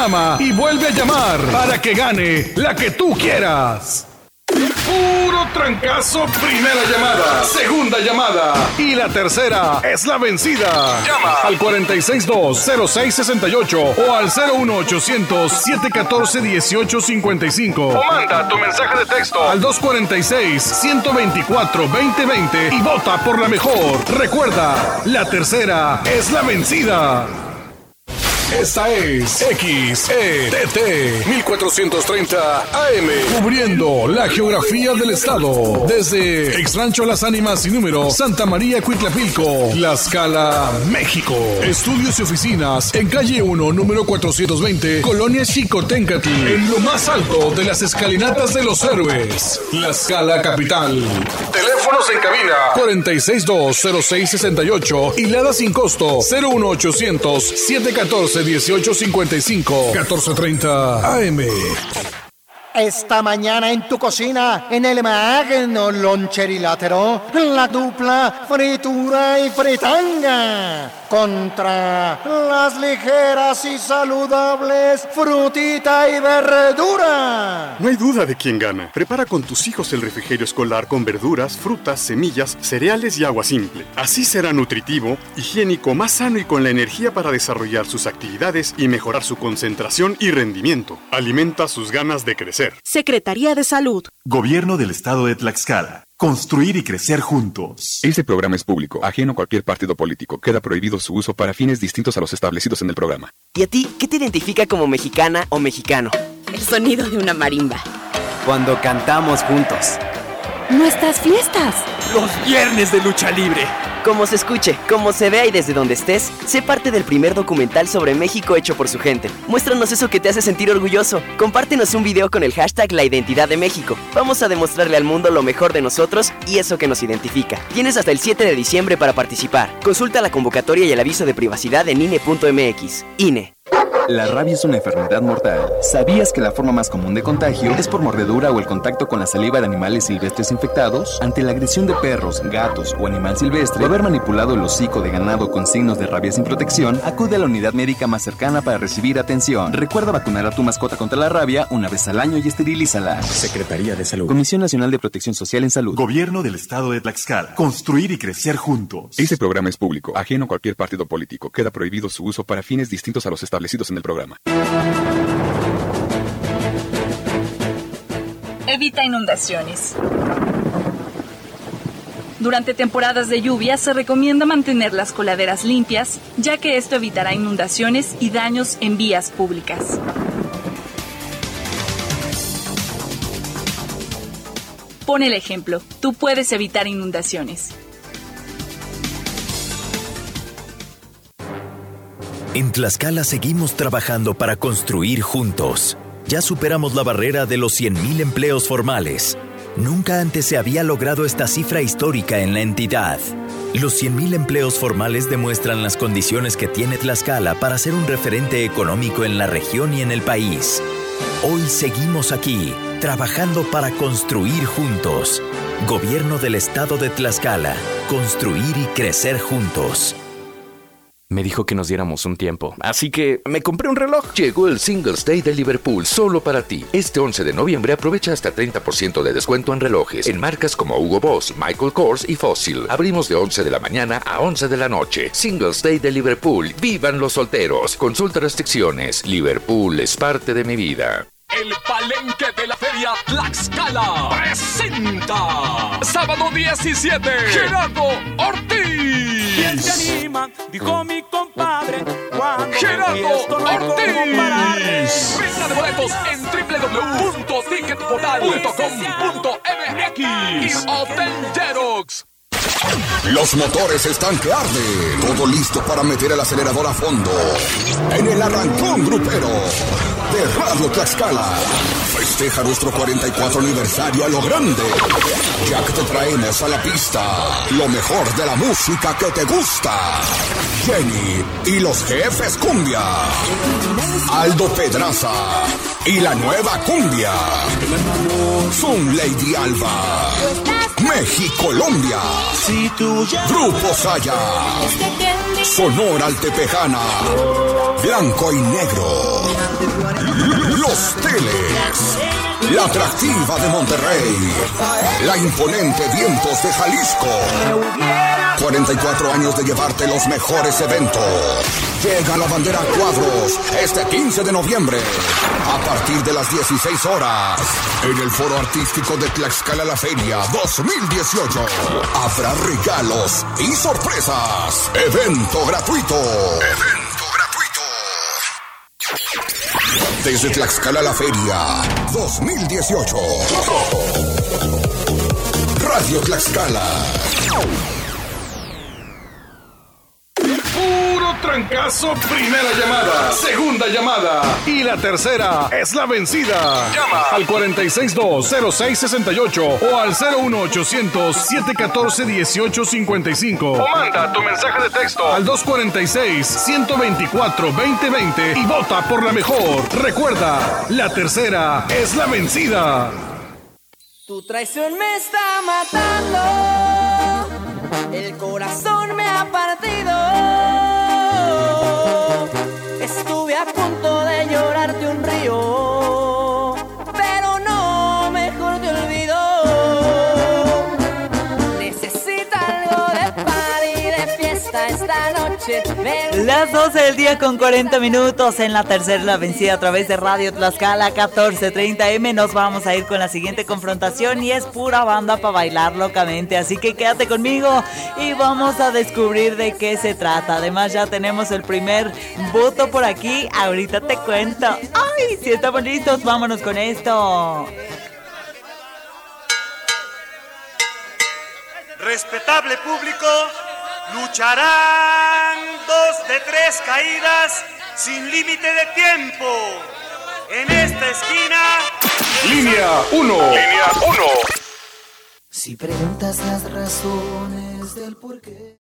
Llama y vuelve a llamar para que gane la que tú quieras. Puro trancazo, primera llamada, segunda llamada y la tercera es la vencida. Llama al 462-0668 o al 01800-714-1855 o manda tu mensaje de texto al 246-124-2020 y vota por la mejor. Recuerda, la tercera es la vencida. Esta es XETT 1430 AM, cubriendo la geografía del estado, desde Ex Rancho Las Ánimas sin número, Santa María Cuitlapilco, Tlaxcala, México. Estudios y oficinas en calle 1, número 420, Colonia Xicoténcatl, en lo más alto de las escalinatas de los héroes, Tlaxcala capital. Teléfonos en cabina 462-0668 y Lada sin costo 01800-714-1855, 1430 AM. Esta mañana en tu cocina, en el magno loncherilátero, la dupla fritura y fritanga contra las ligeras y saludables frutita y verdura. No hay duda de quién gana. Prepara con tus hijos el refrigerio escolar con verduras, frutas, semillas, cereales y agua simple. Así será nutritivo, higiénico, más sano y con la energía para desarrollar sus actividades y mejorar su concentración y rendimiento. Alimenta sus ganas de crecer. Secretaría de Salud. Gobierno del Estado de Tlaxcala. Construir y crecer juntos. Este programa es público, ajeno a cualquier partido político. Queda prohibido su uso para fines distintos a los establecidos en el programa. ¿Y a ti qué te identifica como mexicana o mexicano? El sonido de una marimba. Cuando cantamos juntos. Nuestras fiestas. Los viernes de lucha libre. Como se escuche, como se vea y desde donde estés, sé parte del primer documental sobre México hecho por su gente. Muéstranos eso que te hace sentir orgulloso. Compártenos un video con el hashtag La Identidad de México. Vamos a demostrarle al mundo lo mejor de nosotros y eso que nos identifica. Tienes hasta el 7 de diciembre para participar. Consulta la convocatoria y el aviso de privacidad en INE.mx. INE. La rabia es una enfermedad mortal. ¿Sabías que la forma más común de contagio es por mordedura o el contacto con la saliva de animales silvestres infectados? Ante la agresión de perros, gatos o animal silvestre, o haber manipulado el hocico de ganado con signos de rabia sin protección, acude a la unidad médica más cercana para recibir atención. Recuerda vacunar a tu mascota contra la rabia una vez al año y esterilízala. Secretaría de Salud. Comisión Nacional de Protección Social en Salud. Gobierno del Estado de Tlaxcala. Construir y crecer juntos. Este programa es público, ajeno a cualquier partido político. Queda prohibido su uso para fines distintos a los establecidos en el programa. Evita inundaciones. Durante temporadas de lluvia se recomienda mantener las coladeras limpias, ya que esto evitará inundaciones y daños en vías públicas. Pon el ejemplo. Tú puedes evitar inundaciones. En Tlaxcala seguimos trabajando para construir juntos. Ya superamos la barrera de los 100,000 empleos formales. Nunca antes se había logrado esta cifra histórica en la entidad. Los 100,000 empleos formales demuestran las condiciones que tiene Tlaxcala para ser un referente económico en la región y en el país. Hoy seguimos aquí, trabajando para construir juntos. Gobierno del Estado de Tlaxcala. Construir y crecer juntos. Me dijo que nos diéramos un tiempo, así que me compré un reloj. Llegó el Singles Day de Liverpool solo para ti. Este 11 de noviembre aprovecha hasta 30% de descuento en relojes, en marcas como Hugo Boss, Michael Kors y Fossil. Abrimos de 11 de la mañana a 11 de la noche. Singles Day de Liverpool. ¡Vivan los solteros! Consulta restricciones. Liverpool es parte de mi vida. El Palenque de la Feria Tlaxcala presenta sábado 17 Gerardo Ortiz. ¿Quién se anima? Dijo mi compadre. Gerardo Ortiz. Venta de boletos en www.ticketportal.com.mx y Hotel Jerox. Los motores están que arden. Todo listo para meter el acelerador a fondo. En el arrancón grupero de Radio Tlaxcala. Festeja nuestro 44 aniversario a lo grande. Ya que te traemos a la pista lo mejor de la música que te gusta. Jenny y los Jefes Cumbia. Aldo Pedraza y la nueva cumbia. Zoom Lady Alba. México Colombia. Grupo Saya. Sonora Altepejana, blanco y negro, Los Teles, la atractiva de Monterrey, la imponente Vientos de Jalisco. 44 años de llevarte los mejores eventos. Llega la bandera a cuadros este 15 de noviembre a partir de las 16 horas en el Foro Artístico de Tlaxcala La Feria 2018. Habrá regalos y sorpresas. Evento gratuito. Desde Tlaxcala La Feria 2018. Radio Tlaxcala. Puro trancazo, primera llamada, segunda llamada y la tercera es la vencida. Llama al 462-0668 o al 01800-714-1855 o manda tu mensaje de texto al 246-124-2020 y vota por la mejor. Recuerda, la tercera es la vencida. Tu traición me está matando, el corazón me ha partido. Estuve a punto de llorarte un río, pero no, mejor te olvido. Necesita algo de party, de fiesta esta noche. Las 12 del día con 40 minutos en la tercera la vencida a través de Radio Tlaxcala 1430M. Nos vamos a ir con la siguiente confrontación y es pura banda para bailar locamente, así que quédate conmigo y vamos a descubrir de qué se trata. Además ya tenemos el primer voto por aquí, ahorita te cuento. Ay, si estamos listos, vámonos con esto. Respetable público, lucharán 2 de 3 caídas sin límite de tiempo. En esta esquina, Línea 1. Línea 1. Si preguntas las razones del porqué.